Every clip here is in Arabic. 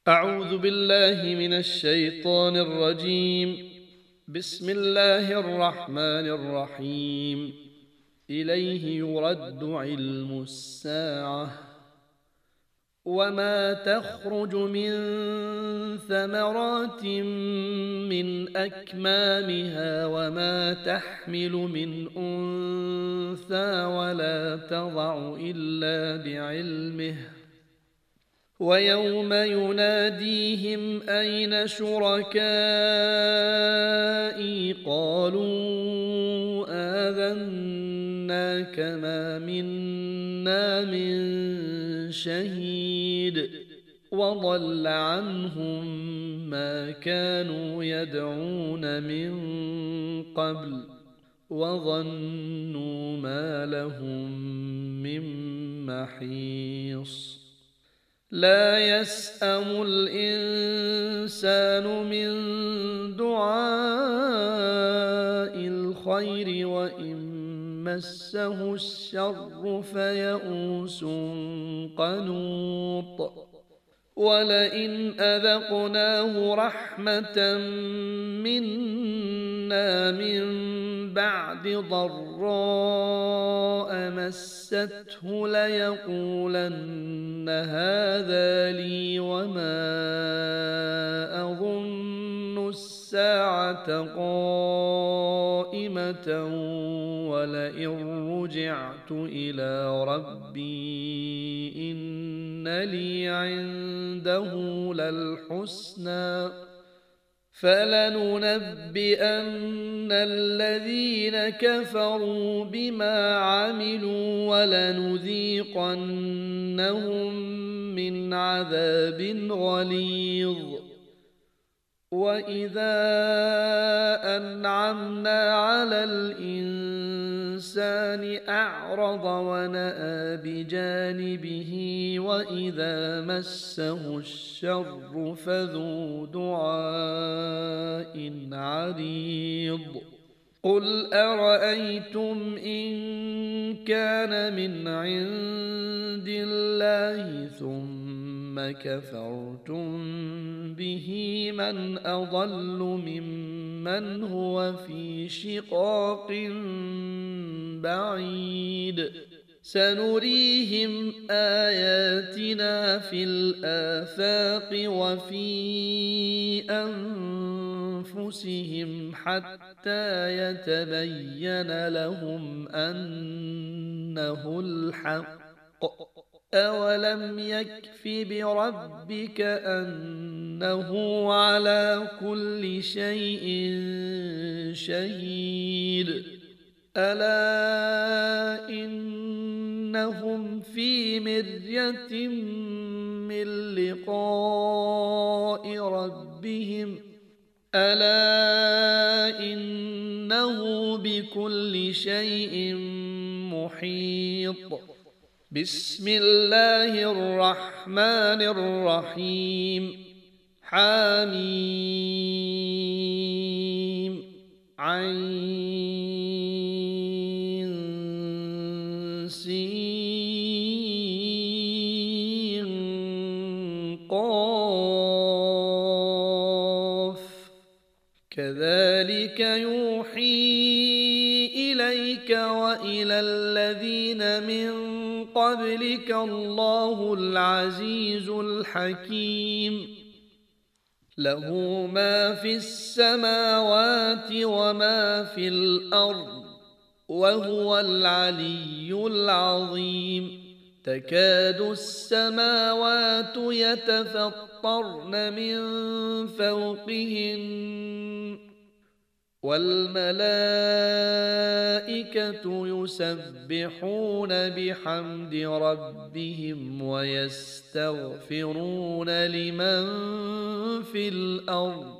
أعوذ بالله من الشيطان الرجيم. بسم الله الرحمن الرحيم. إليه يرد علم الساعة وما تخرج من ثمرات من أكمامها وما تحمل من أنثى ولا تضع إلا بعلمه ويوم يناديهم أين شركائي قالوا آذناك ما منا من شهيد وضل عنهم ما كانوا يدعون من قبل وظنوا ما لهم من محيص. لا يسأم الإنسان من دعاء الخير وإن مسه الشر فيئوس قنوط ولئن أذقناه رحمة منا من بعد ضراء مسته ليقولن هذا لي وما أظن الساعة قائمة ولئن رجعت إلى ربي إن لي عنده للحسنى فلننبئن الذين كفروا بما عملوا ولنذيقنهم من عذاب غليظ. وإذا أنعمنا على الإنسان أعرض ونأى بجانبه وإذا مسه الشر فذو دعاء عريض. قل أرأيتم إن كان من عند الله ثم كفرتم به من أضل ممن هو في شقاق بعيد. سنريهم آياتنا في الآفاق وفي أنفسهم حتى يتبين لهم أنه الحق. أولم يكف بربك أنه على كل شيء شهيد. ألا إنهم في مرية من لقاء ربهم ألا إنه بكل شيء محيط. بسم الله الرحمن الرحيم. حميم عين سين قاف كذلك يوحي إليك وإلى الذين من قبلك الله العزيز الحكيم. له ما في السماوات وما في الأرض وهو العلي العظيم. تكاد السماوات يتفطرن من فوقهن والملائكة يسبحون بحمد ربهم ويستغفرون لمن في الأرض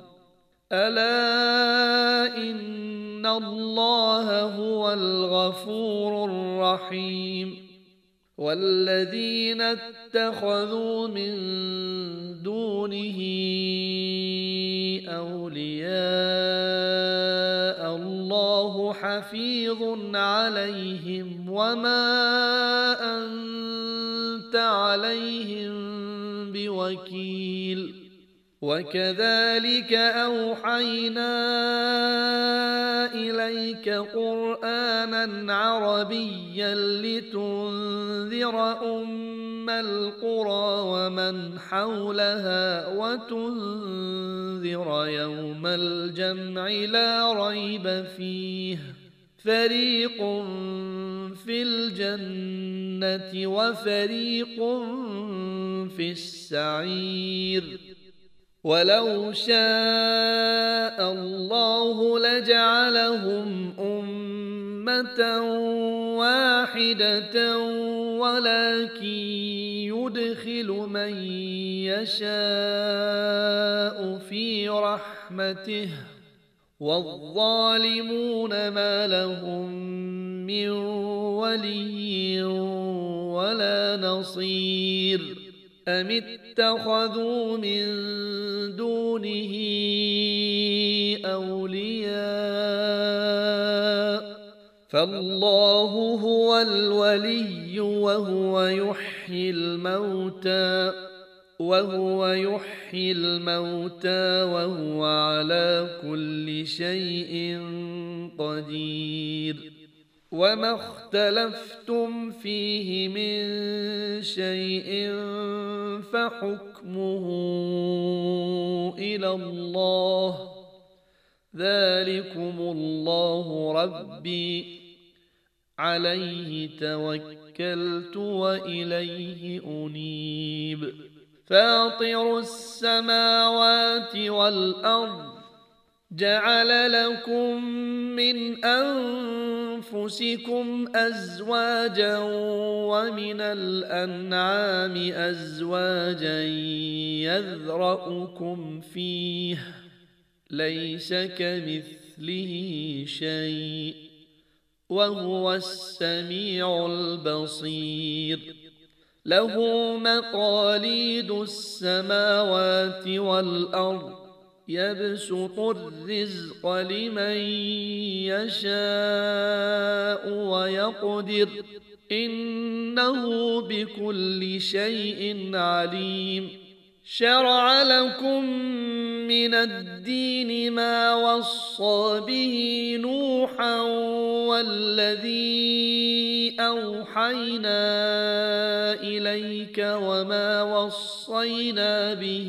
ألا إن الله هو الغفور الرحيم. والذين اتخذوا من دونه أولياء الله حفيظ عليهم وما أنت عليهم بوكيل. وكذلك أوحينا إليك قرآنا عربيا لتنذر أم القرى ومن حولها وتنذر يوم الجمع لا ريب فيه فريق في الجنة وفريق في السعير ولو شاء الله لجعلهم أمة واحدة ولكن يدخل من يشاء في رحمته والظالمون ما لهم من ولي ولا نصير أم اتخذوا من دونه أولياء فالله هو الولي وهو يحيي الموتى وهو على كل شيء قدير وما اختلفتم فيه من شيء فحكمه إلى الله ذلكم الله ربي عليه توكلت وإليه أنيب فاطر السماوات والأرض جعل لكم من أنفسكم أزواجا ومن الأنعام أزواجا يذرأكم فيه ليس كمثله شيء وهو السميع البصير له مقاليد السماوات والأرض يبسط الرزق لمن يشاء ويقدر إنه بكل شيء عليم شرع لكم من الدين ما وصى به نوحا والذي أوحينا إليك وما وصينا به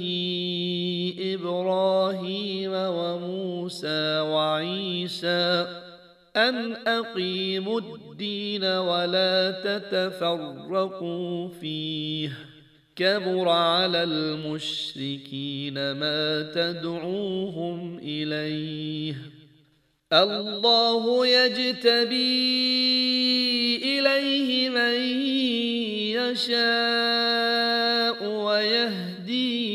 إبراهيم وموسى وعيسى أن أقيموا الدين ولا تتفرقوا فيه كبر على المشركين ما تدعوهم إليه الله يجتبي إليه من يشاء ويهدي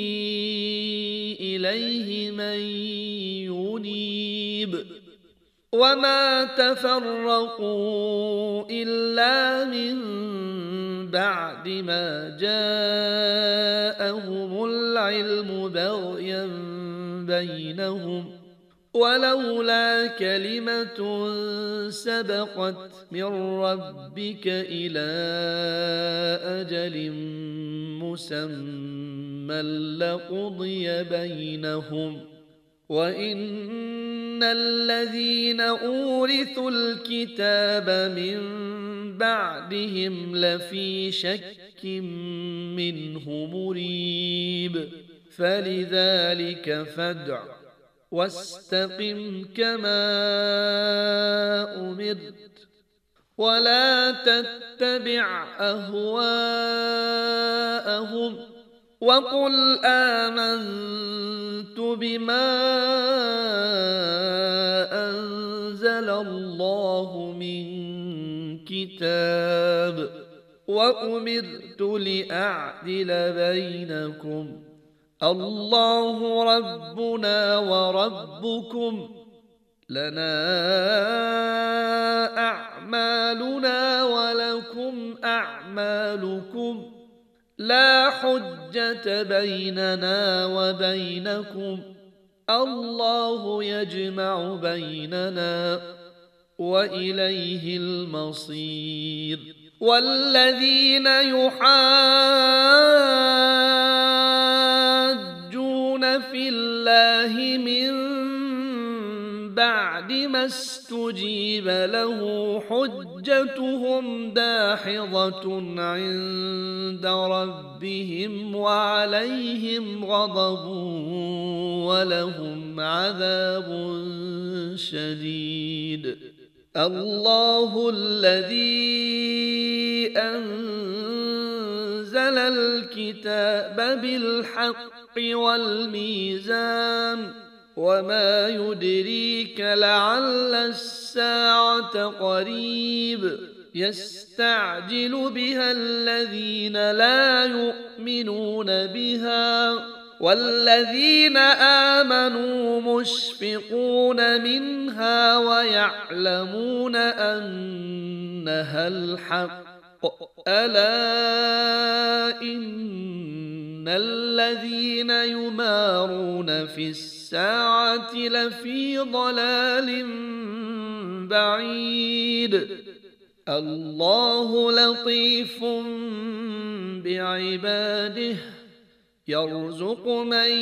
إليه من ينيب وما تفرقوا إلا من بعد ما جاءهم العلم بغيا بينهم ولولا كلمة سبقت من ربك إلى أجل مسمى لقضي بينهم وإن الذين أورثوا الكتاب من بعدهم لفي شك منه مريب فلذلك فادع واستقم كما أمرت ولا تتبع أهواءهم وقل آمنت بما أنزل الله من كتاب وأمرت لأعدل بينكم الله ربنا وربكم لنا أعمالنا ولكم أعمالكم لا حجة بيننا وبينكم الله يجمع بيننا وإليه المصير والذين يحاجون يجادلون في الله من بعد ما استجيب له حجتهم داحضة عند ربهم وعليهم غضب ولهم عذاب شديد. الله الذي أنزل الكتاب بالحق والميزان وما يدريك لعل الساعة قريب يستعجل بها الذين لا يؤمنون بها والذين آمنوا مشفقون منها ويعلمون أنها الحق ألا إن الذين يمارون في الساعة لفي ضلال بعيد. الله لطيف بعباده يرزق من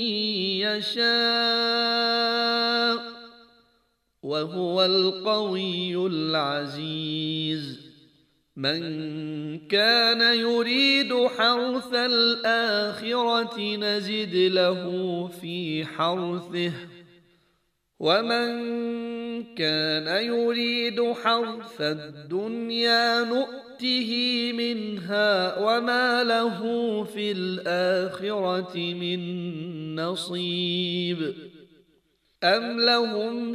يشاء وهو القوي العزيز. من كان يريد حرث الآخرة نزد له في حرثه ومن كان يريد حرث الدنيا نؤته منها وما له في الآخرة من نصيب. أم لهم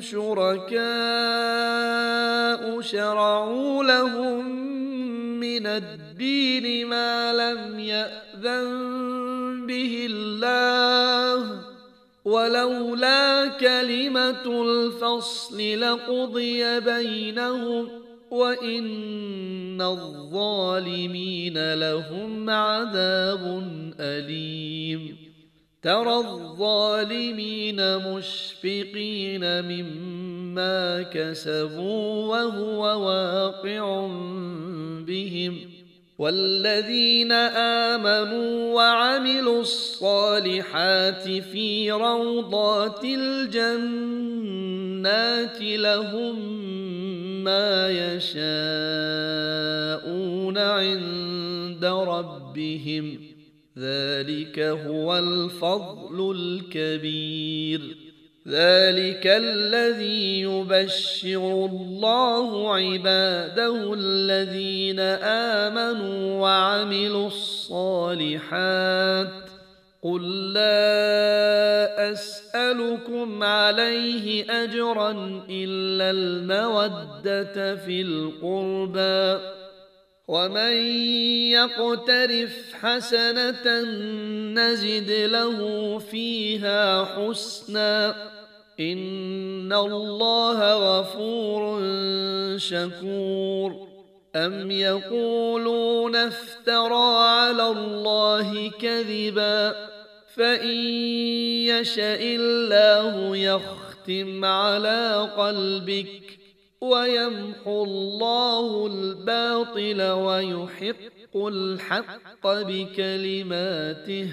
شركاء شرعوا لهم من الدين ما لم يأذن به الله ولولا كلمة الفصل لقضي بينهم وإن الظالمين لهم عذاب أليم. ترى الظالمين مشفقين مما كسبوا وهو واقع بهم والذين آمنوا وعملوا الصالحات في روضات الجنات لهم ما يشاءون عند ربهم ذلك هو الفضل الكبير. ذلك الذي يبشر الله عباده الذين آمنوا وعملوا الصالحات قل لا أسألكم عليه أجرا إلا المودة في القربى ومن يقترف حسنة نزد له فيها حسنا إن الله غفور شكور. أم يقولون افترى على الله كذبا فإن يشأ الله يختم على قلبك ويمحو الله الباطل ويحق الحق بكلماته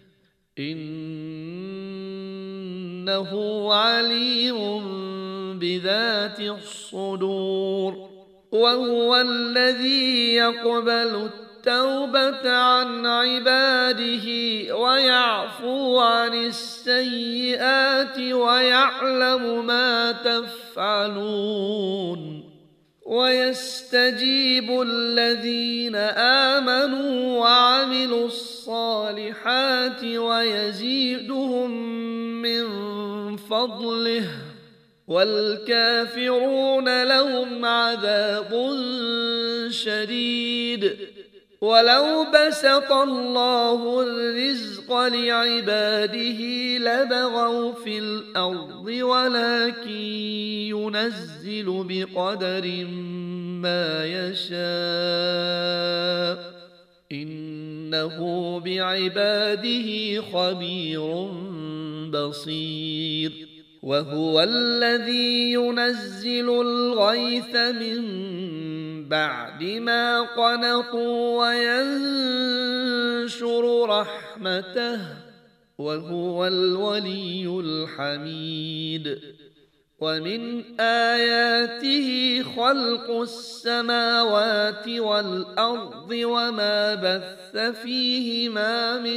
إنه عليم بذات الصدور. وهو الذي يقبل التوبة عن عباده ويعفو عن السيئات ويعلم ما تفعلون ويستجيب الذين آمنوا وعملوا الصالحات ويزيدهم من فضله والكافرون لهم عذاب شديد. ولو بسط الله الرزق لعباده لبغوا في الأرض ولكن ينزل بقدر ما يشاء إنه بعباده خبير بصير. وهو الذي ينزل الغيث من بعد ما قنطوا وينشر رحمته وهو الولي الحميد. ومن آياته خلق السماوات والأرض وما بث فيهما من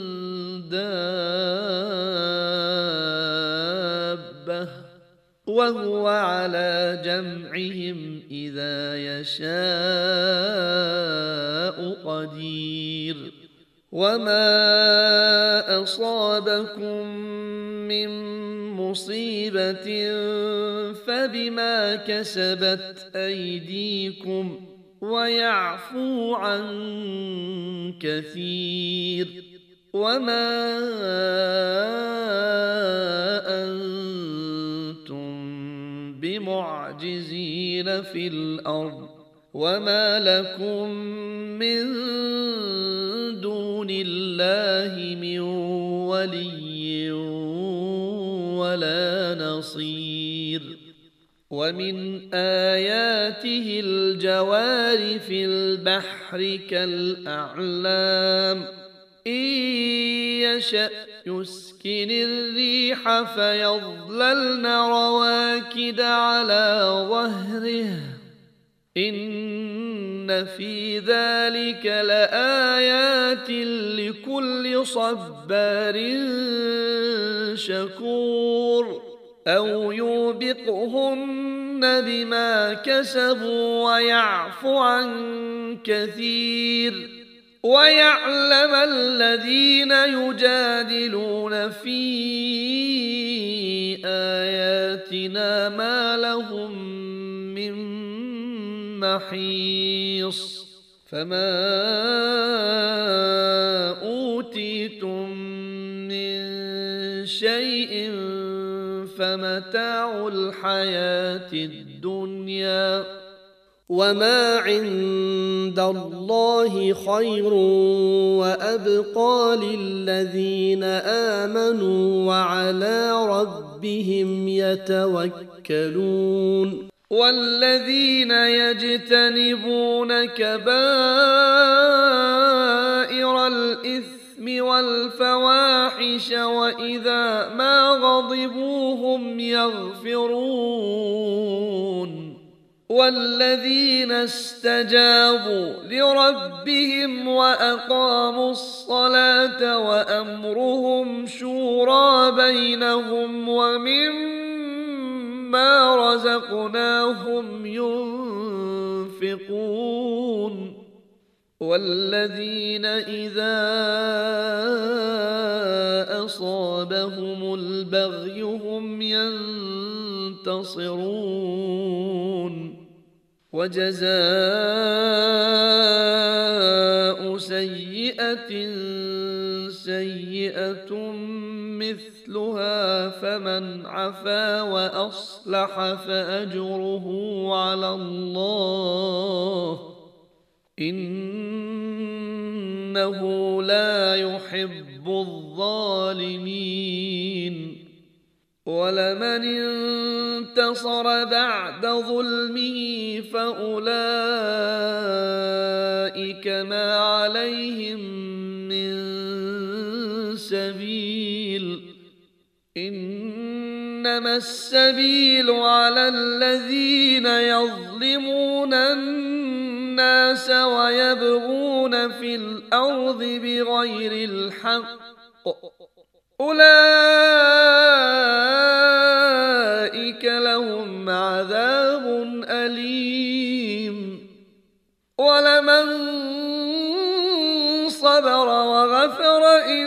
دابة وهو على جمعهم إذا يشاء قدير. وما أصابكم من مصيبة فبما كسبت أيديكم ويعفو عن كثير. وما أنتم بمعجزين في الأرض وما لكم من دون الله من ولي ولا نصير. ومن آياته الجوار في البحر كالأعلام إن يشأ يسكن الريح فيظللن رواكد على ظهره إن في ذلك لآيات لكل صبار شكور. أو يوبقهن بما كسبوا ويعفو عن كثير. ويعلم الذين يجادلون في آياتنا ما لهم من محيص. فما أوتيتم من شيء فمتاع الحياة الدنيا وما عند الله خير وأبقى للذين آمنوا وعلى ربهم يتوكلون. والذين يجتنبون كبائر الإثم والفواحش وإذا ما غضبوا هم يغفرون. والذين استجابوا لربهم وأقاموا الصلاة وأمرهم شورى بينهم ومما رزقناهم ينفقون. والذين إذا أصابهم البغي هم ينتصرون. وجزاء سيئة سيئة مثلها فمن عفا وأصلح فأجره على الله إنه لا يحب الظالمين. ولمن انتصر بعد ظلمه فأولئك ما عليهم من سبيل إنما السبيل على الذين يظلمون الناس ويبغون في الأرض بغير الحق أولئك لهم عذاب أليم. ولمن صبر وغفر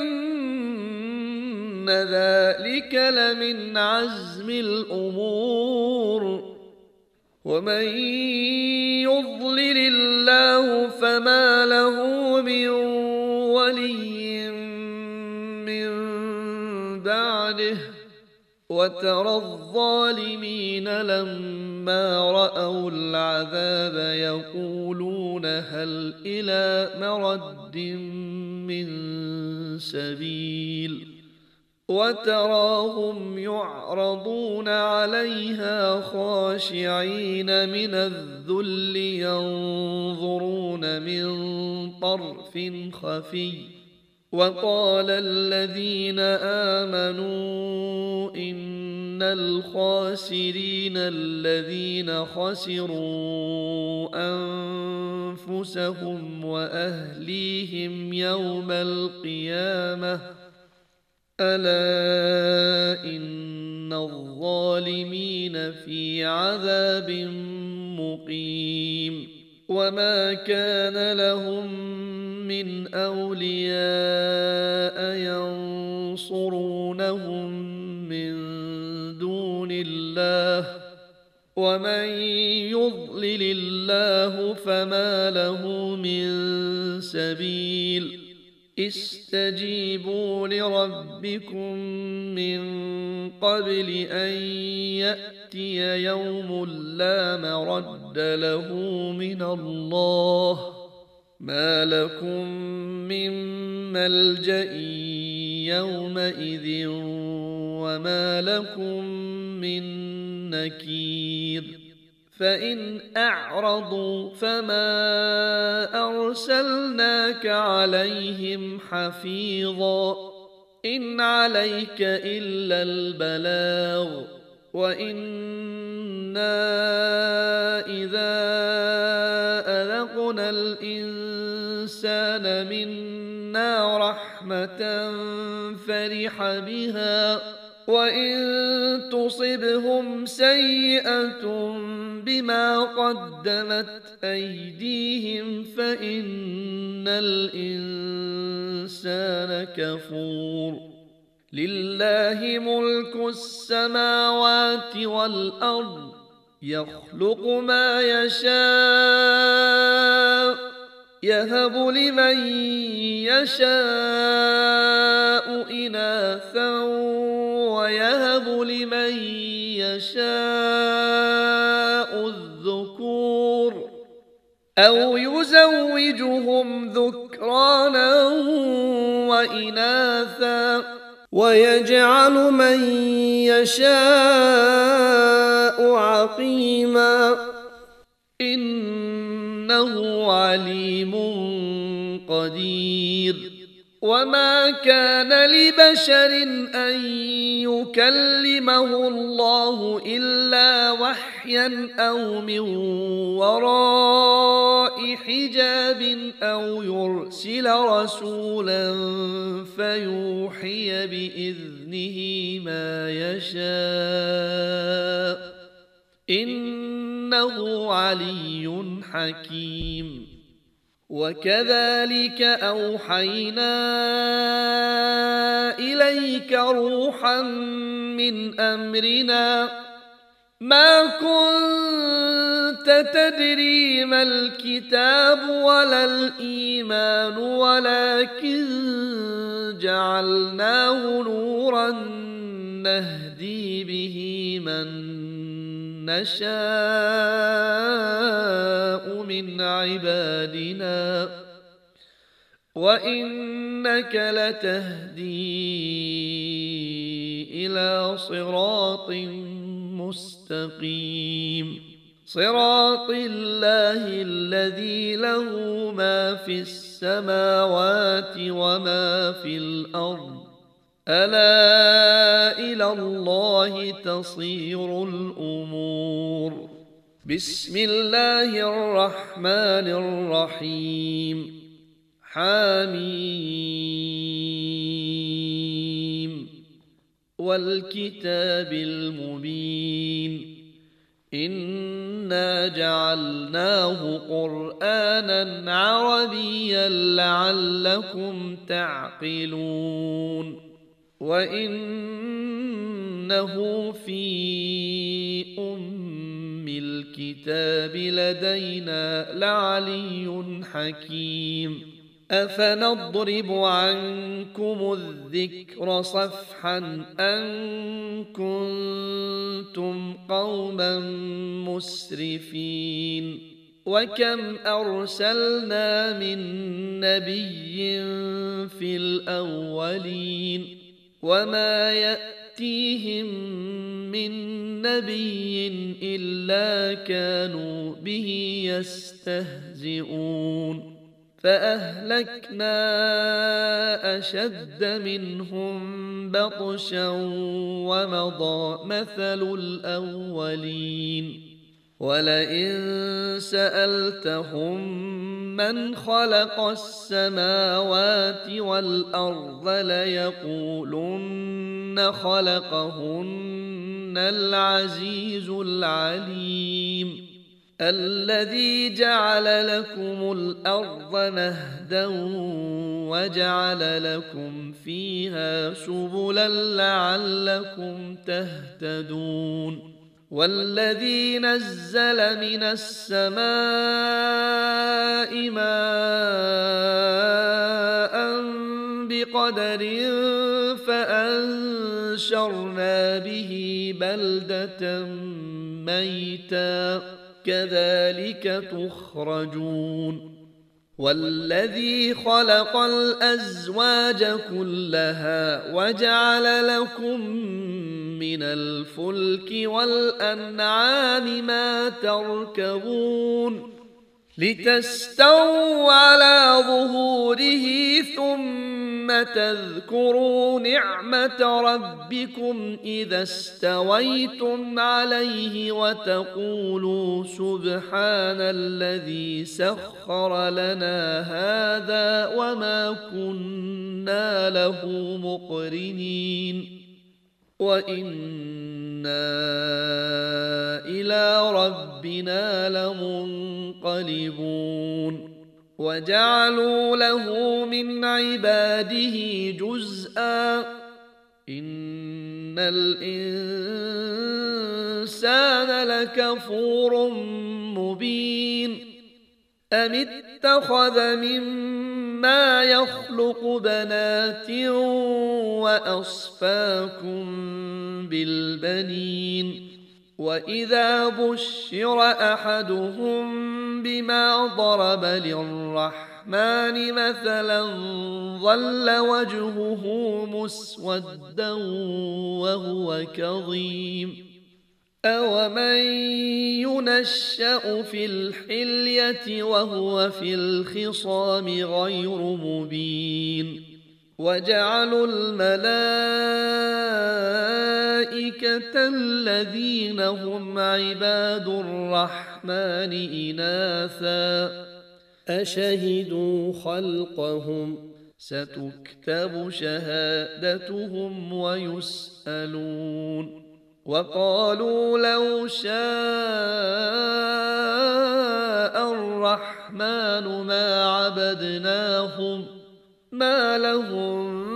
إن ذلك لمن عزم الأمور. ومن يضلل الله فما له من ولي من بعده وترى الظالمين لما رأوا العذاب يقولون هل إلى مرد من سبيل وتراهم يعرضون عليها خاشعين من الذل ينظرون من طرف خفي وقال الذين آمنوا إن الخاسرين الذين خسروا أنفسهم وأهليهم يوم القيامة ألا إن الظالمين في عذاب مقيم وما كان لهم من أولياء ينصرونهم من دون الله ومن يضلل الله فما له من سبيل استجيبوا لربكم من قبل أن يأتي يوم لا مرد له من الله ما لكم من ملجأ يومئذ وما لكم من نكير فإن أعرضوا فما أرسلناك عليهم حفيظا إن عليك إلا البلاغ وإنا إذا أذقنا الإنسان منا رحمة فرح بها وإن تصبهم سيئة بما قدمت أيديهم فإن الإنسان كفور لله ملك السماوات والأرض يخلق ما يشاء يهب لمن يشاء إناثا ويهب لمن يشاء الذكور أو يزوجهم ذكرانا وإناثا ويجعل من يشاء عقيما إنه عليم قدير وما كان لبشر أن يكلمه الله إلا وحيا أو من وراء حجاب أو يرسل رسولا فيوحي بإذنه ما يشاء إنه علي حكيم وكذلك أوحينا إليك روحا من أمرنا ما كنت تدري ما الكتاب ولا الإيمان ولكن جعلناه نورا نهدي به من نشاء من عبادنا وإنك لتهدي إلى صراط مستقيم صراط الله الذي له ما في السماوات وما في الأرض ألا إلى الله تصير الأمور بسم الله الرحمن الرحيم حميم والكتاب المبين إنا جعلناه قرآنا عربيا لعلكم تعقلون وإنه في أم الكتاب لدينا لعلي حكيم أفنضرب عنكم الذكر صفحا أن كنتم قوما مسرفين وكم أرسلنا من نبي في الأولين وما يأتيهم من نبي إلا كانوا به يستهزئون فأهلكنا أشد منهم بطشا ومضى مثل الأولين ولئن سألتهم من خلق السماوات والأرض ليقولن خلقهن العزيز العليم الذي جعل لكم الأرض مهدا وجعل لكم فيها سبلا لعلكم تهتدون والذي نزل من السماء ماء بقدر فأنشرنا به بلدة ميتا كذلك تخرجون والذي خلق الأزواج كلها وجعل لكم من الفلك والأنعام ما تركبون لتستووا على ظهوره ثم تذكروا نعمة ربكم إذا استويتم عليه وتقولوا سبحان الذي سخر لنا هذا وما كنا له مقرنين وإنا إلى ربنا لمنقلبون وجعلوا له من عباده جزءا إن الإنسان لكفور مبين أم اتخذ مما يخلق بنات وأصفاكم بالبنين وإذا بشر أحدهم بما ضرب للرحمن مثلا ظل وجهه مسودا وهو كظيم أومن ينشأ في الحلية وهو في الخصام غير مبين وجعلوا الملائكة الذين هم عباد الرحمن إناثا أشهدوا خلقهم ستكتب شهادتهم ويسألون وقالوا لو شاء الرحمن ما عبدناهم ما لهم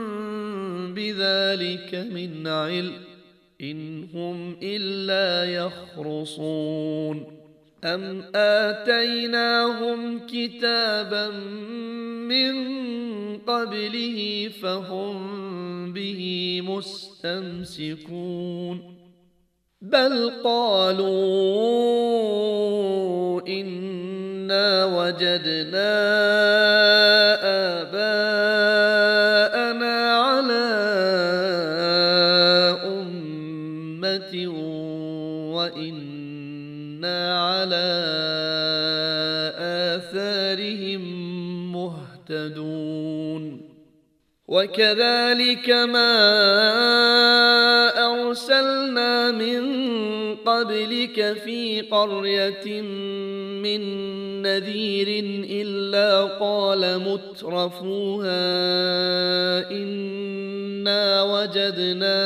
بذلك من علم إن هم إلا يخرصون أم آتيناهم كتابا من قبله فهم به مستمسكون بل قالوا إنا وجدنا آباءنا على أمة وإنا على آثارهم مهتدون وكذلك ما أرسلنا من قبلك في قرية من نذير إلا قال مترفوها إنا وجدنا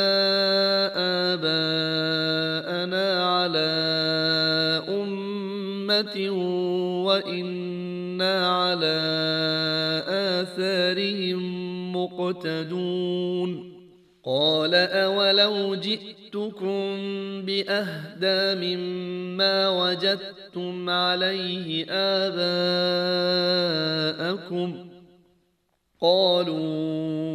آباءنا على أمة وإنا على آثارهم مقتدون قال أولو جئتكم بأهدى مما وجدتم عليه آباءكم قالوا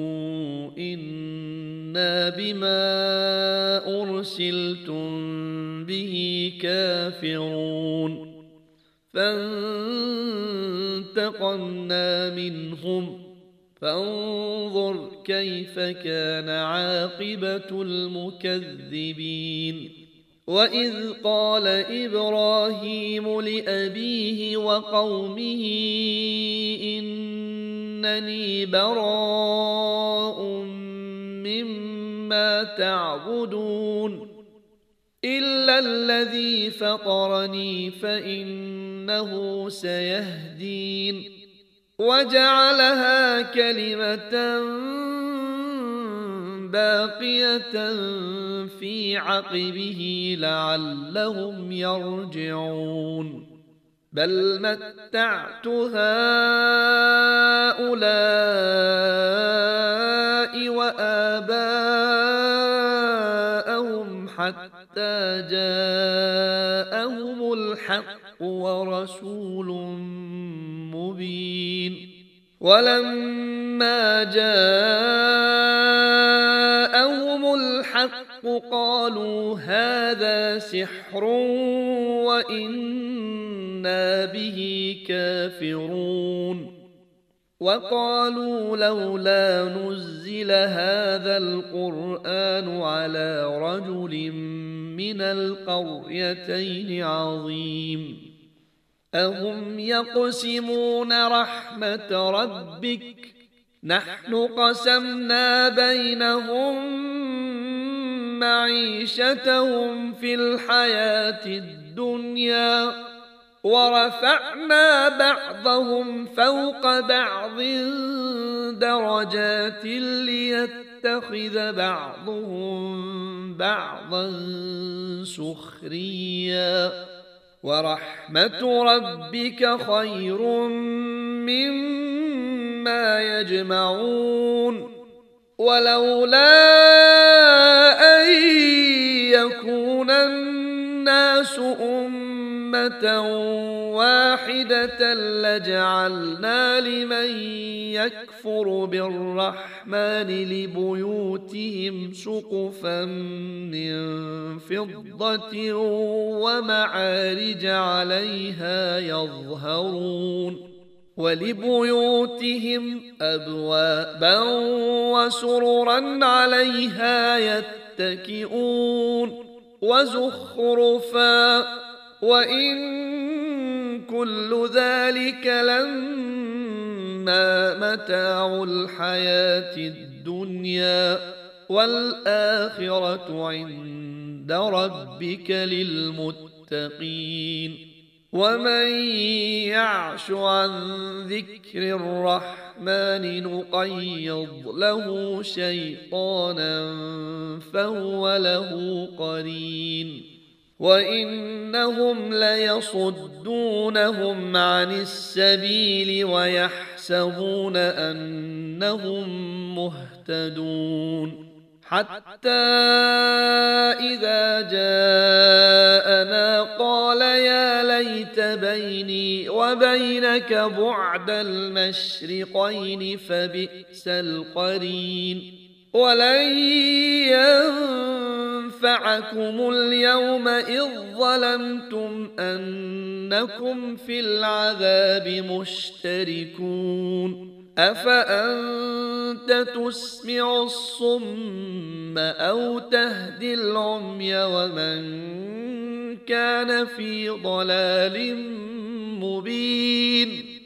إنا بما أرسلتم به كافرون فانتقمنا منهم فانظر كيف كان عاقبة المكذبين وإذ قال إبراهيم لأبيه وقومه إنني براء مما تعبدون إلا الذي فطرني فإنه سيهدين وجعلها كلمة باقية في عقبه لعلهم يرجعون بل متعت هؤلاء وآباءهم حتى جاءهم الحق ورسول مبين ولما جاءهم الحق قالوا هذا سحر وإنا به كافرون وقالوا لولا نزل هذا القرآن على رجل من القريتين عظيم أهم يقسمون رحمة ربك نحن قسمنا بينهم معيشتهم في الحياة الدنيا ورفعنا بعضهم فوق بعض درجات ليتخذ بعضهم بعضا سخريا ورحمة ربك خير مما يجمعون ولولا أن يكون الناس أمة واحدة لجعلنا لمن يكفر بالرحمن لبيوتهم سقفا من فضة ومعارج عليها يظهرون ولبيوتهم أبوابا وسررا عليها يتكئون وزخرفا وإن كل ذلك لما متاع الحياة الدنيا والآخرة عند ربك للمتقين ومن يعش عن ذكر الرحمن نقيض له شيطانا فهو له قرين وإنهم ليصدونهم عن السبيل ويحسبون أنهم مهتدون حتى إذا جاءنا قال يا ليت بيني وبينك بعد المشرقين فبئس القرين ولن ينفعكم اليوم إذ ظلمتم أنكم في العذاب مشتركون أفأنت تسمع الصم أو تهدي العمي ومن كان في ضلال مبين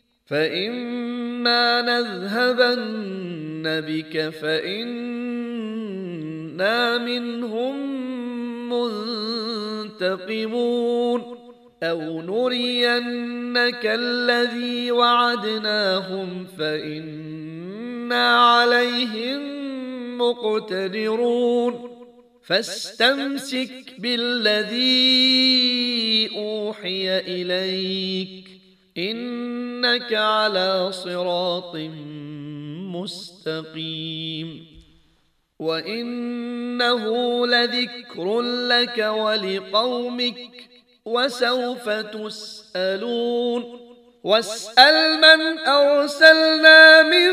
فإما نذهبن بك فإنا منهم منتقمون أو نرينك الذي وعدناهم فإنا عليهم مقتدرون فاستمسك بالذي أوحي إليك إنك على صراط مستقيم وإنه لذكر لك ولقومك وسوف تسألون واسأل من أرسلنا من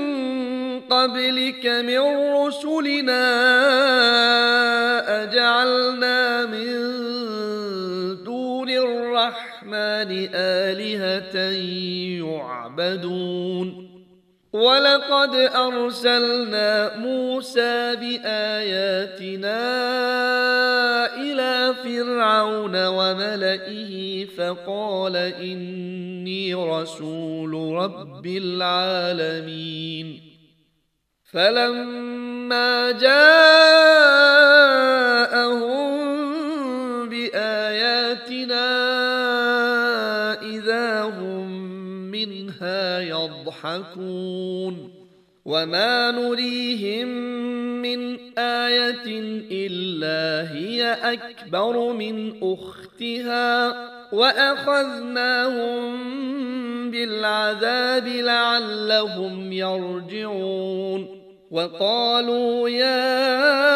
قبلك من رسلنا أجعلنا من دون الرحمن آلهة يعبدون ولقد أرسلنا موسى بآياتنا إلى فرعون وملئه فقال إني رسول رب العالمين فلما جاءهم بآياتنا إذا هم منها يضحكون وما نريهم من آية إلا هي أكبر من أختها وأخذناهم بالعذاب لعلهم يرجعون وقالوا يا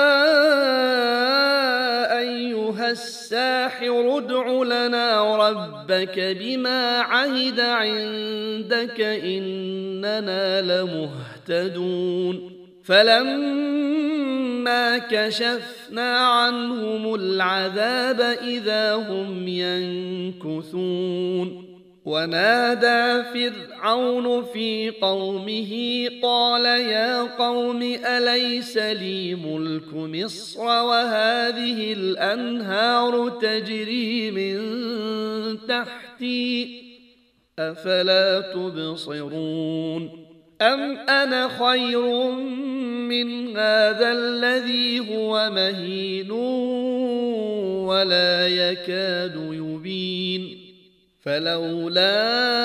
أيها الساحر ادع لنا ربك بما عهد عندك إننا لمهتدون فلما كشفنا عنهم العذاب إذا هم ينكثون ونادى فرعون في قومه قال يا قوم أليس لي ملك مصر وهذه الأنهار تجري من تحتي أفلا تبصرون أم أنا خير من هذا الذي هو مهين ولا يكاد يبين فلولا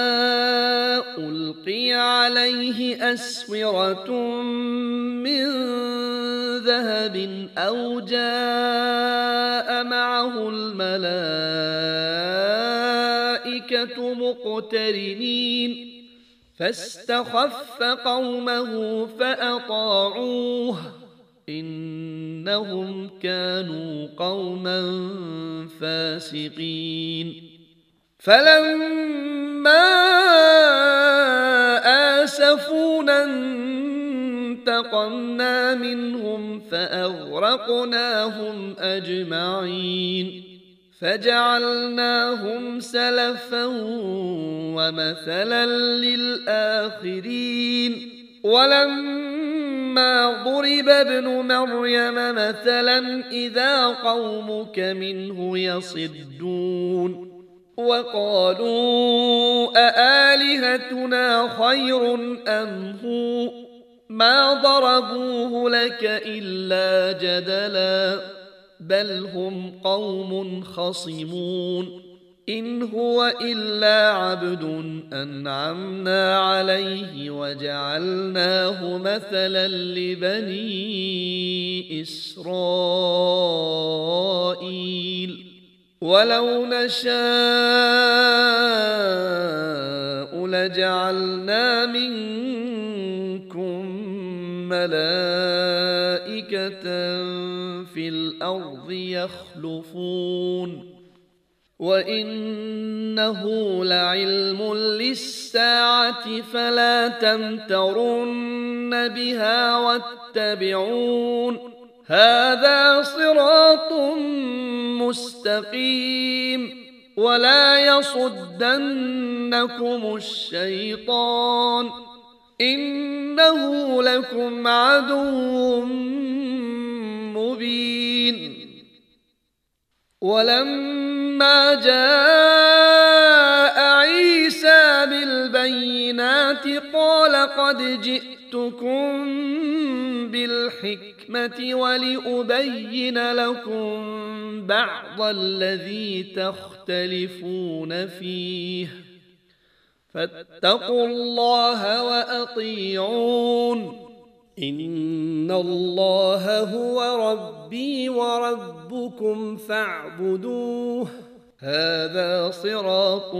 ألقي عليه أسورة من ذهب أو جاء معه الملائكة مقترنين فاستخف قومه فأطاعوه إنهم كانوا قوما فاسقين فلما آسفونا انتقمنا منهم فأغرقناهم أجمعين فجعلناهم سلفا ومثلا للآخرين ولما ضرب ابن مريم مثلا إذا قومك منه يصدون وقالوا أآلهتنا خير أم هو ما ضربوه لك إلا جدلا بل هم قوم خصمون إن هو إلا عبد أنعمنا عليه وجعلناه مثلا لبني إسرائيل ولو نشاء لجعلنا منكم ملائكة في الأرض يخلفون وإنه لعلم للساعة فلا تمترن بها واتبعون هذا صراط مستقيم ولا يصدنكم الشيطان إنه لكم عدو مبين ولما جاء عيسى بالبينات قال قد جئتكم بالحكمة ولأبين لكم بعض الذي تختلفون فيه فاتقوا الله وأطيعون إن الله هو ربي وربكم فاعبدوه هذا صراط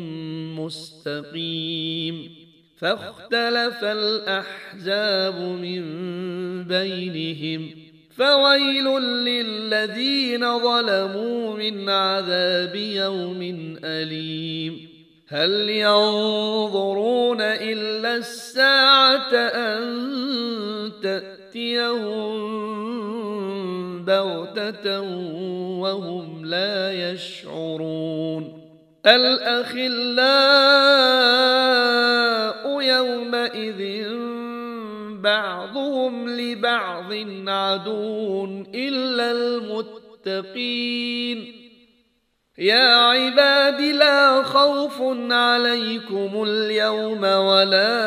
مستقيم فاختلف الأحزاب من بينهم فويل للذين ظلموا من عذاب يوم أليم هل ينظرون إلا الساعة أن تأتيهم بغتة وهم لا يشعرون الأخلاء يومئذ بعضهم لبعض عدو إلا المتقين المتقين يا عباد لا خوف عليكم اليوم ولا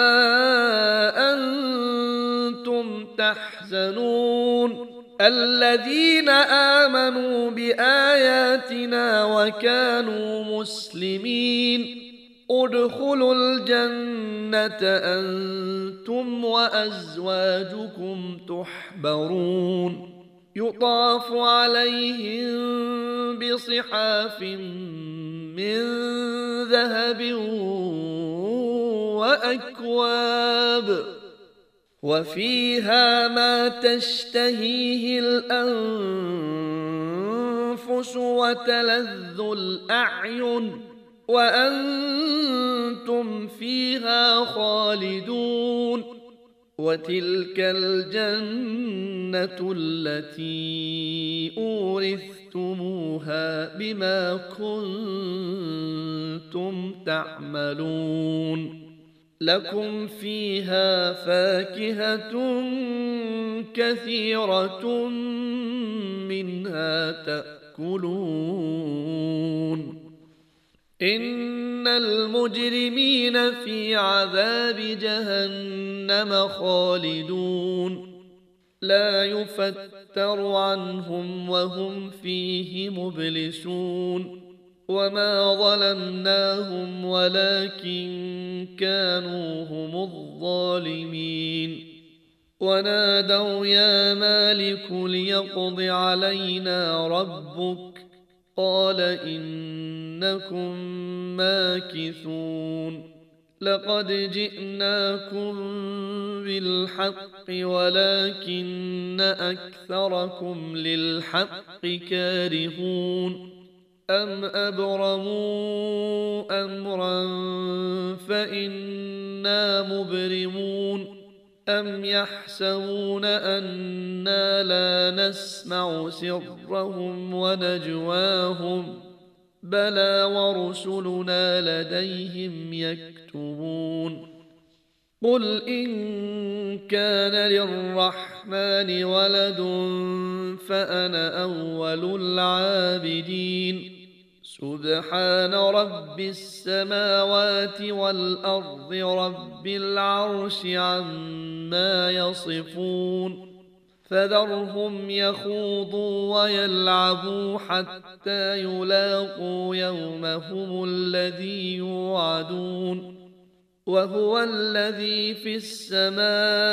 أنتم تحزنون الذين آمنوا بآياتنا وكانوا مسلمين ادخلوا الجنة أنتم وأزواجكم تحبرون يطاف عليهم بصحاف من ذهب وأكواب وفيها ما تشتهيه الأنفس وتلذ الأعين وأنتم فيها خالدون وتلك الجنة التي أورثتموها بما كنتم تعملون لكم فيها فاكهة كثيرة منها تأكلون إن المجرمين في عذاب جهنم خالدون لا يفتر عنهم وهم فيه مبلسون وما ظلمناهم ولكن كانوا هم الظالمين ونادوا يا مالك ليقض علينا ربك قال إنكم ماكثون لقد جئناكم بالحق ولكن أكثركم للحق كارهون أم أبرموا أمرا فإنا مبرمون أم يحسبون أنا لا نسمع سرهم ونجواهم بلى ورسلنا لديهم يكتبون قل إن كان للرحمن ولد فأنا أول العابدين سبحان رب السماوات والأرض رب العرش عما يصفون فذرهم يخوضوا ويلعبوا حتى يلاقوا يومهم الذي يوعدون وهو الذي في السماء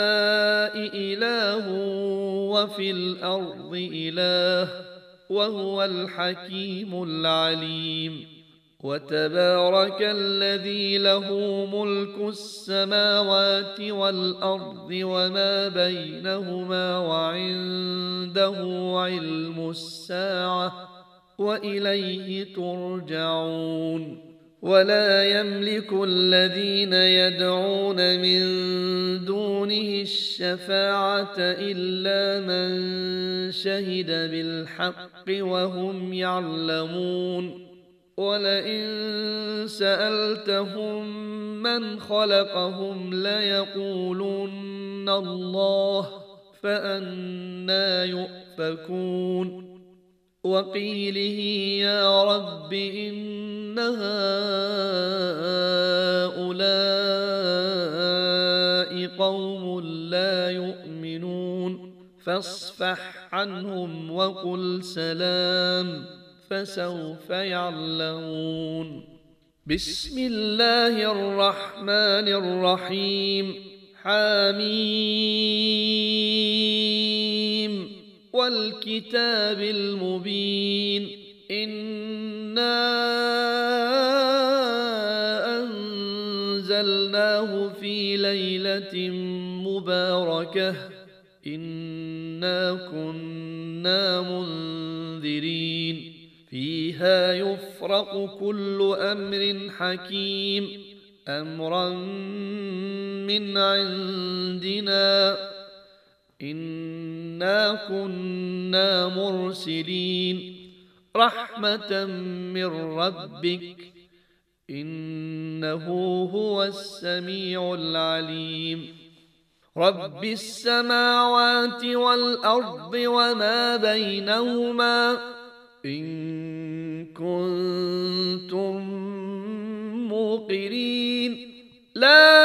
إله وفي الأرض إله وهو الحكيم العليم وتبارك الذي له ملك السماوات والأرض وما بينهما وعنده علم الساعة وإليه ترجعون ولا يملك الذين يدعون من دونه الشفاعة إلا من شهد بالحق وهم يعلمون ولئن سألتهم من خلقهم ليقولن الله فأنى يؤفكون وقيله يا رب إن هؤلاء قوم لا يؤمنون فاصفح عنهم وقل سلام فسوف يعلمون بسم الله الرحمن الرحيم حميم والكتاب المبين إنا أنزلناه في ليلة مباركة إنا كنا منذرين فيها يفرق كل أمر حكيم أمرا من عندنا إنا كنا مرسلين رحمة من ربك إنه هو السميع العليم رب السماوات والأرض وما بينهما إن كنتم موقنين لا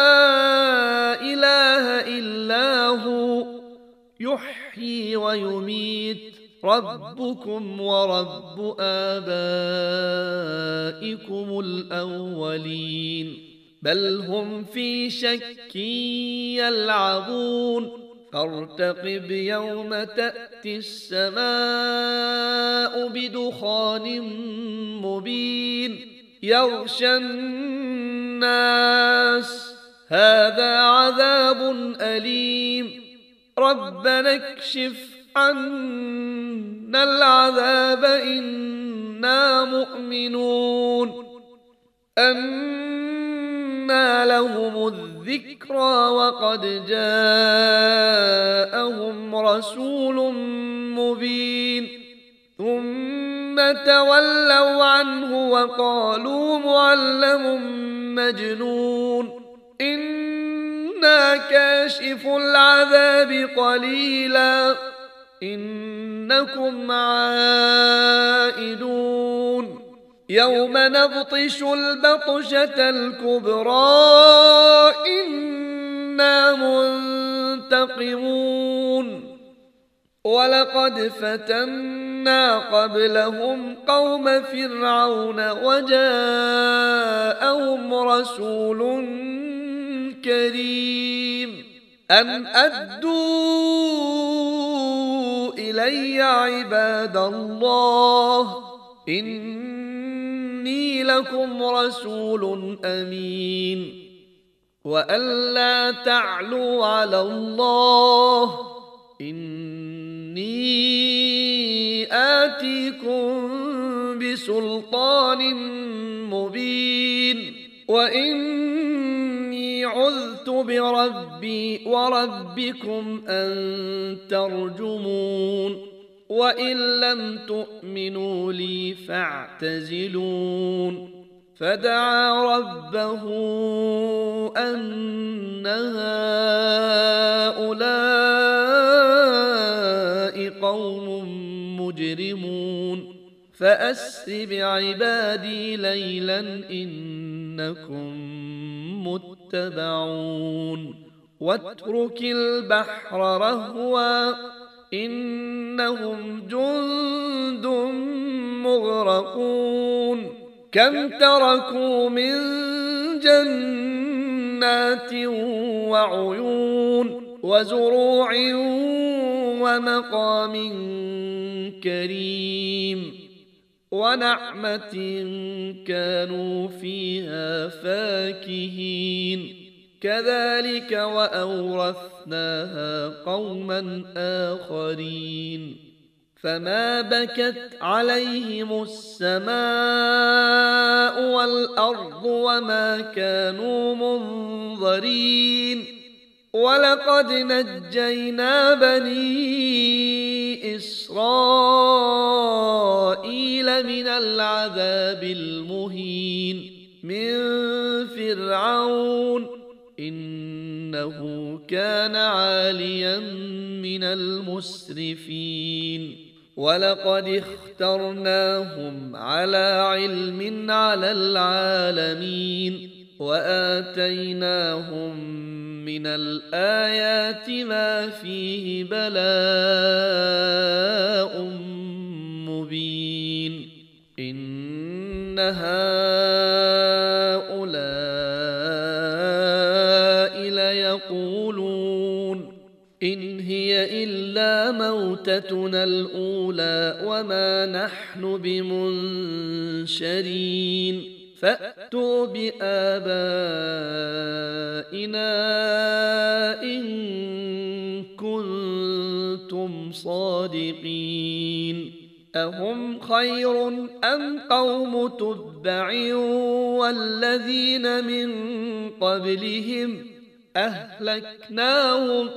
إله إلا هو يحيي ويميت ربكم ورب آبائكم الأولين بل هم في شك يلعبون فارتقب يوم تأتي السماء بدخان مبين يغشى الناس هذا عذاب أليم ربنا اكشف عنا العذاب إنا مؤمنون أنى لهم الذكرى وقد جاءهم رسول مبين ثم تولوا عنه وقالوا معلم مجنون إنا كاشف العذاب قليلا إنكم عائدون يوم نبطش البطشة الكبرى إنا منتقمون ولقد فتنا قبلهم قوم فرعون وجاءهم رسول كريم أن أدوا إلي عباد الله إني لكم رسول أمين وأن لا تعلوا على الله إني آتيكم بسلطان مبين وإني عذت بربي وربكم أن ترجمون وإن لم تؤمنوا لي فاعتزلون فدعا ربه أن هؤلاء قوم مجرمون فأسر بعبادي ليلا إنكم متبعون واترك البحر رهوا إنهم جند مغرقون كم تركوا من جنات وعيون وزروع ومقام كريم ونعمة كانوا فيها فاكهين كذلك وأورثناها قوما آخرين فما بكت عليهم السماء والأرض وما كانوا منظرين ولقد نجينا بني إسرائيل من العذاب المهين من فرعون إنه كان عاليا من المسرفين ولقد اخترناهم على علم على العالمين وآتيناهم من الآيات ما فيه بلاء مبين إن هؤلاء ليقولون إن هي إلا موتتنا الأولى وما نحن بمنشرين فأتوا بآبائنا إن كنتم صادقين أهم خير أم قوم تبع والذين من قبلهم أهلكناهم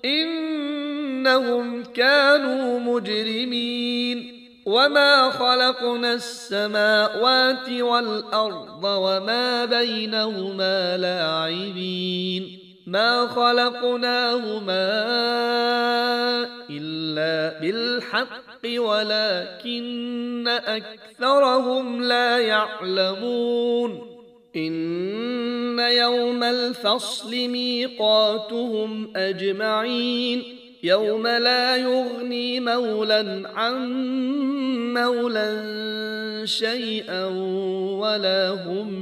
إنهم كانوا مجرمين وما خلقنا السماوات والأرض وما بينهما لاعبين ما خلقناهما إلا بالحق ولكن أكثرهم لا يعلمون إن يوم الفصل ميقاتهم أجمعين يوم لا يغني مولى عن مولى شيئا ولا هم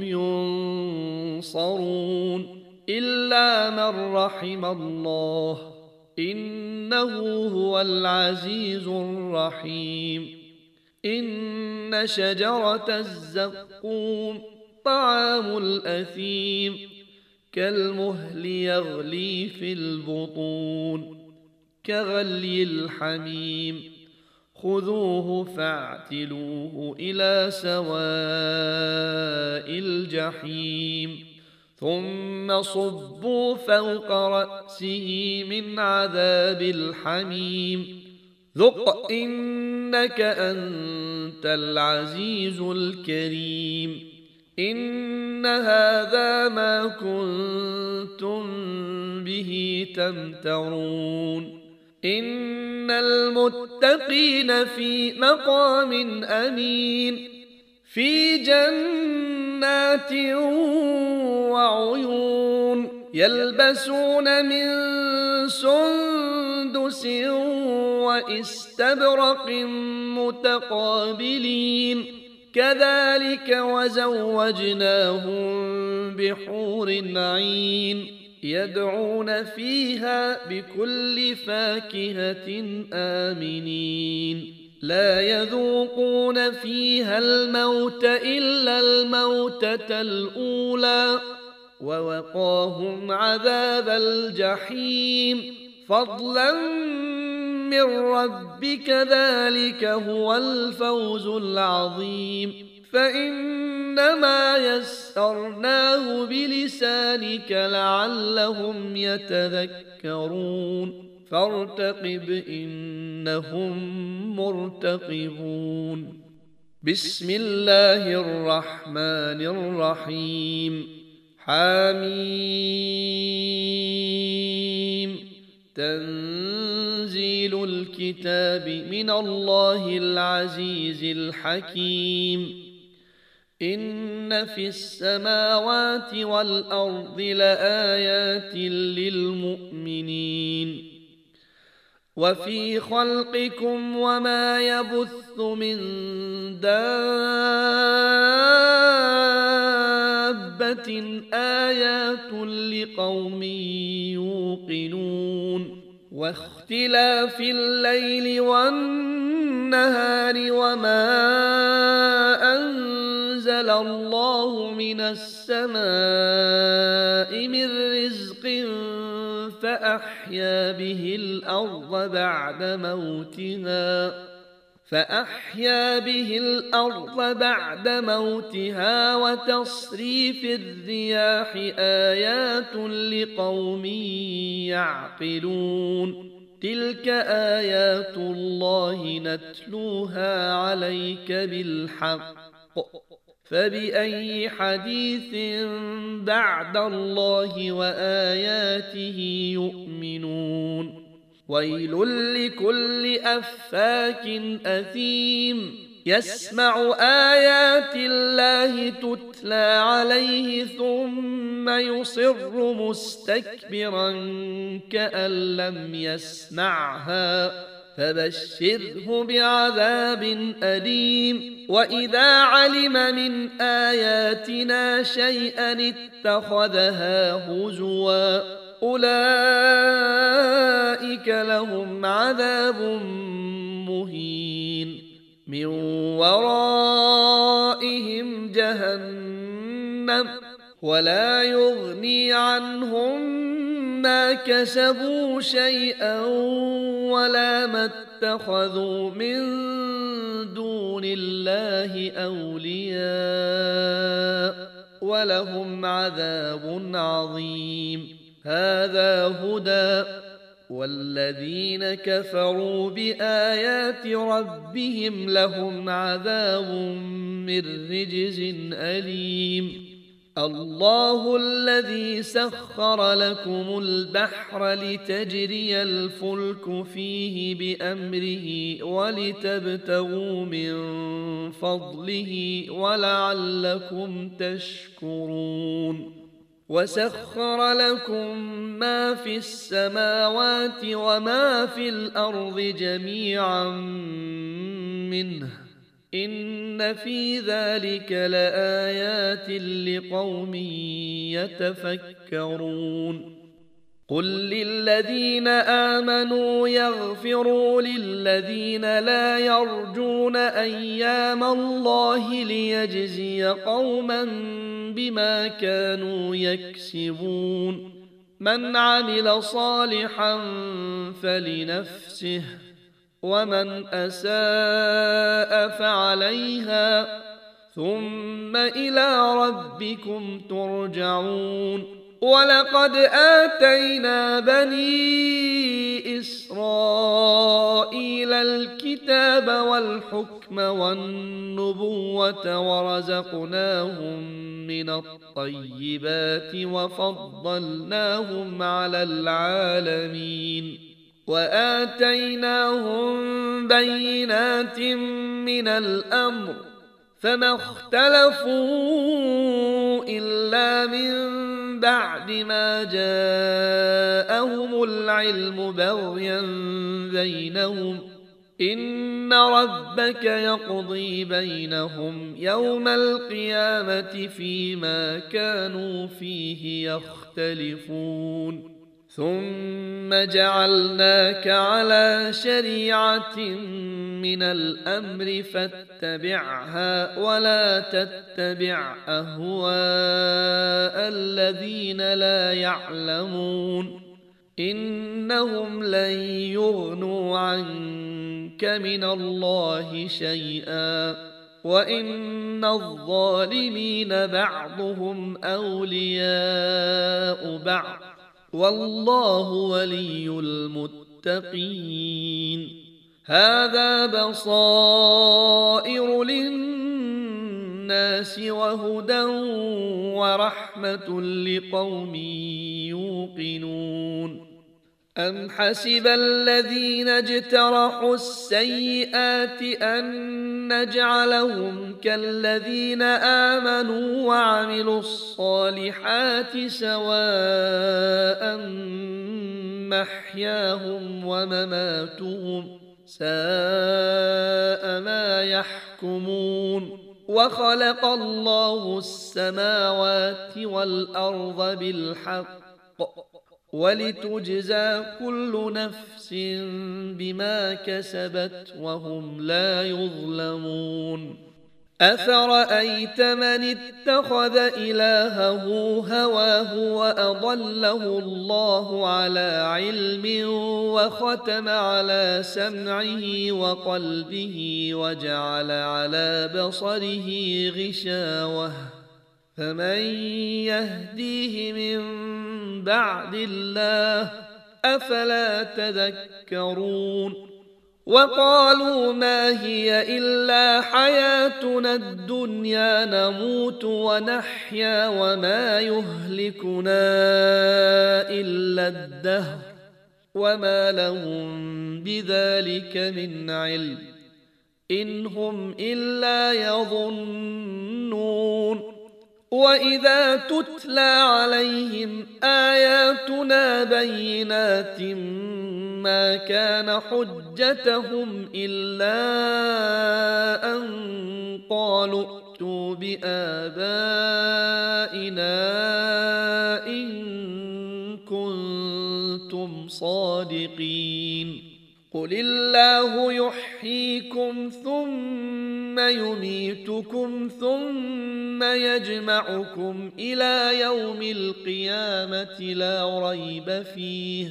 ينصرون إلا من رحم الله إنه هو العزيز الرحيم إن شجرة الزقوم طعام الأثيم كالمهل يغلي في البطون كغلي الحميم خذوه فاعتلوه إلى سواء الجحيم ثم صبوا فوق رأسه من عذاب الحميم ذق إنك أنت العزيز الكريم إن هذا ما كنتم به تمترون إن المتقين في مقام أمين في جنات وعيون يلبسون من سندس واستبرق متقابلين كذلك وزوجناهم بحور عين يدعون فيها بكل فاكهة آمنين لا يذوقون فيها الموت إلا الموتة الأولى ووقاهم عذاب الجحيم فضلا من ربك ذلك هو الفوز العظيم فإنما يسرناه بلسانك لعلهم يتذكرون فارتقب إنهم مرتقبون بسم الله الرحمن الرحيم حميم تنزيل الكتاب من الله العزيز الحكيم إن في السماوات والأرض لآيات للمؤمنين وفي خلقكم وما يبث من دابة آيات لقوم يوقنون واختلاف الليل والنهار وما أنزل الله من السماء من رزق فأحيا به الأرض بعد موتها وتصريف الرياح آيات لقوم يعقلون تلك آيات الله نتلوها عليك بالحق فبأي حديث بعد الله وآياته يؤمنون ويل لكل أفاك أثيم يسمع آيات الله تتلى عليه ثم يصر مستكبرا كأن لم يسمعها فبشره بعذاب أليم وإذا علم من آياتنا شيئا اتخذها هزوا أولئك لهم عذاب مهين من ورائهم جهنم ولا يغني عنهم ما كسبوا شيئا ولا ما اتخذوا من دون الله أولياء ولهم عذاب عظيم هذا هدى والذين كفروا بآيات ربهم لهم عذاب من رجز أليم الله الذي سخر لكم البحر لتجري الفلك فيه بأمره ولتبتغوا من فضله ولعلكم تشكرون وسخر لكم ما في السماوات وما في الأرض جميعا منه إن في ذلك لآيات لقوم يتفكرون قل للذين آمنوا يغفروا للذين لا يرجون أيام الله ليجزي قوما بما كانوا يكسبون من عمل صالحا فلنفسه ومن أساء فعليها ثم إلى ربكم ترجعون ولقد آتينا بني إسرائيل الكتاب والحكم والنبوة ورزقناهم من الطيبات وفضلناهم على العالمين وآتيناهم بينات من الأمر فما اختلفوا إلا من بعد ما جاءهم العلم بغيا بينهم إن ربك يقضي بينهم يوم القيامة فيما كانوا فيه يختلفون ثم جعلناك على شريعة من الأمر فاتبعها ولا تتبع أهواء الذين لا يعلمون إنهم لن يغنوا عنك من الله شيئا وإن الظالمين بعضهم أولياء بعض والله ولي المتقين هذا بصائر للناس وهدى ورحمة لقوم يوقنون أم حسب الذين اجترحوا السيئات أن نجعلهم كالذين آمنوا وعملوا الصالحات سواء محياهم ومماتهم ساء ما يحكمون وخلق الله السماوات والأرض بالحق ولتجزى كل نفس بما كسبت وهم لا يظلمون أفرأيت من اتخذ إلهه هواه وأضله الله على علم وختم على سمعه وقلبه وجعل على بصره غشاوة فمن يهديه من بعد الله أفلا تذكرون وقالوا ما هي إلا حياتنا الدنيا نموت ونحيا وما يهلكنا إلا الدهر وما لهم بذلك من علم إن هم إلا يظنون وإذا تتلى عليهم آياتنا بينات ما كان حجتهم إلا أن قالوا ائتوا بآبائنا إن كنتم صادقين قل الله يحييكم ثم يميتكم ثم يجمعكم إلى يوم القيامة لا ريب فيه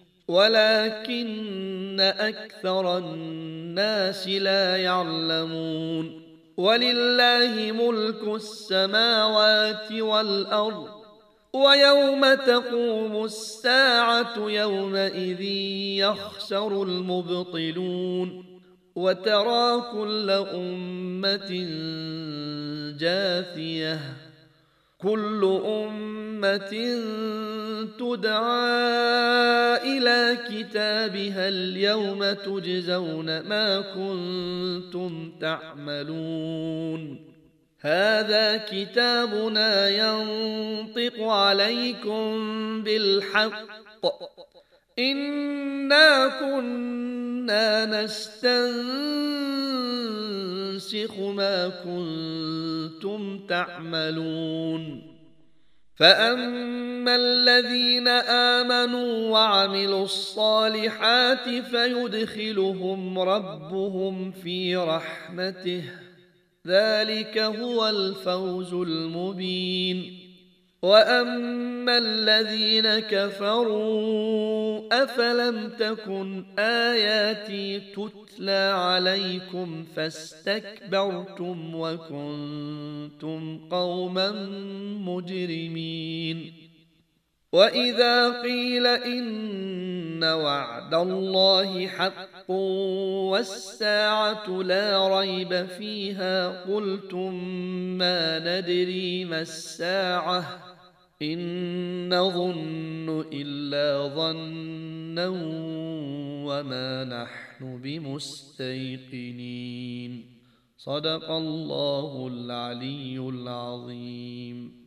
ولكن أكثر الناس لا يعلمون ولله ملك السماوات والأرض ويوم تقوم الساعة يومئذ يخسر المبطلون وترى كل أمة جاثية كل أمة تدعى إلى كتابها اليوم تجزون ما كنتم تعملون هذا كتابنا ينطق عليكم بالحق إنا كنا نستنسخ ما كنتم تعملون فأما الذين آمنوا وعملوا الصالحات فيدخلهم ربهم في رحمته ذلك هو الفوز المبين وأما الذين كفروا أفلم تكن آياتي تتلى عليكم فاستكبرتم وكنتم قوما مجرمين وإذا قيل إن وعد الله حق والساعة لا ريب فيها قلتم ما ندري ما الساعة إن نظن إلا ظنا وما نحن بمستيقنين صدق الله العلي العظيم.